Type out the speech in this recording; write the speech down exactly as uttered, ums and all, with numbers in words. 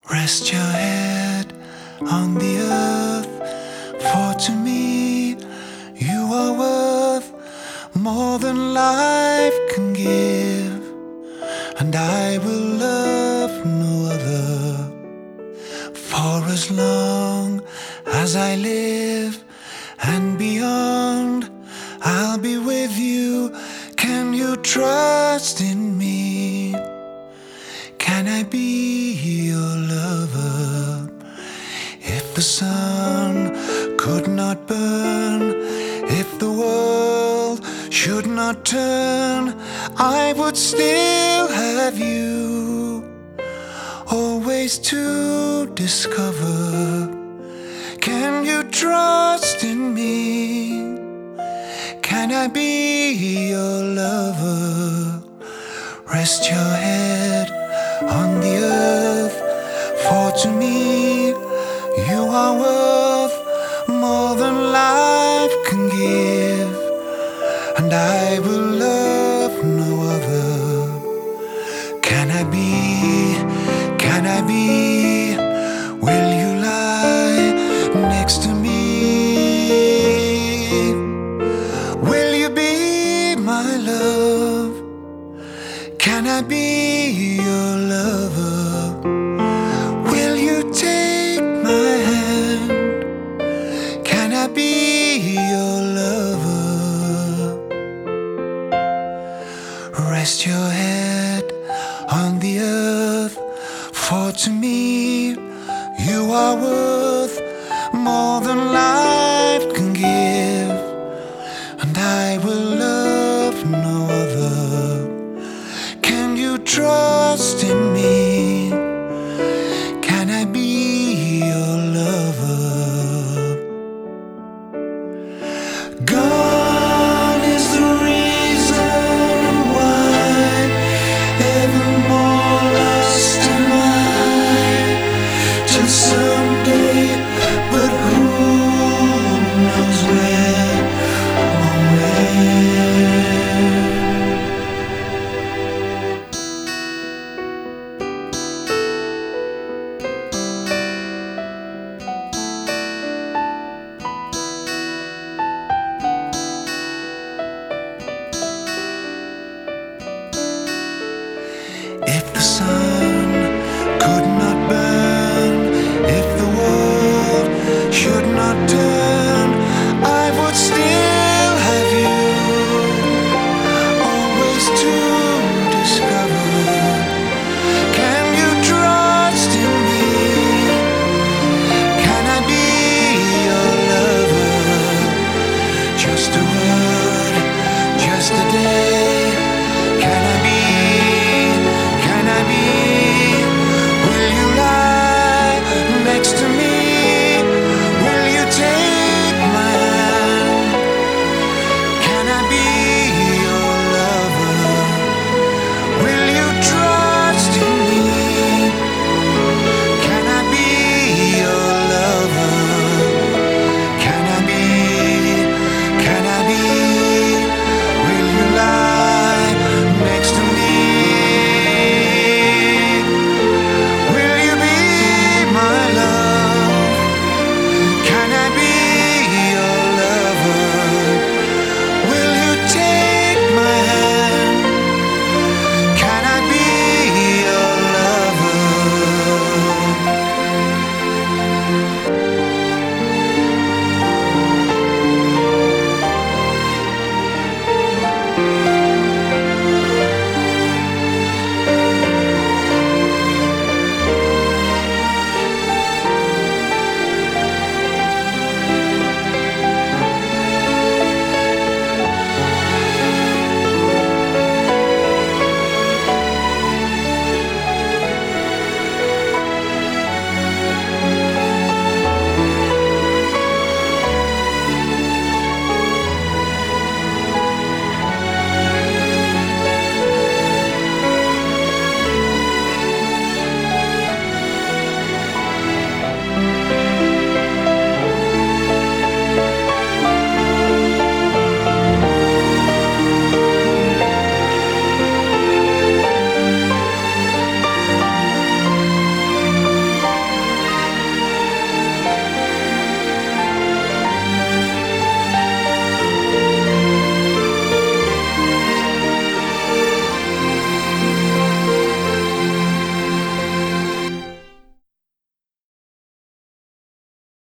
Rest your head on the earth, for to me you are worth more than life can give, and I will love no other. For as long as I live and beyond, I'll be with you. Can you trust in me? Can I be your lover? If the sun could not burn, if the world should not turn, I would still have you, always to discover. Can you trust in me? Can I be your lover? Rest your head on the earth, for to me you are worth more than life can give, and I will love no other. Can I be, can I be, will you lie next to me? Will you be my love? Can I be your lover? Will you take my hand? Can I be your lover? Rest your head on the earth, for to me you are worth more than life can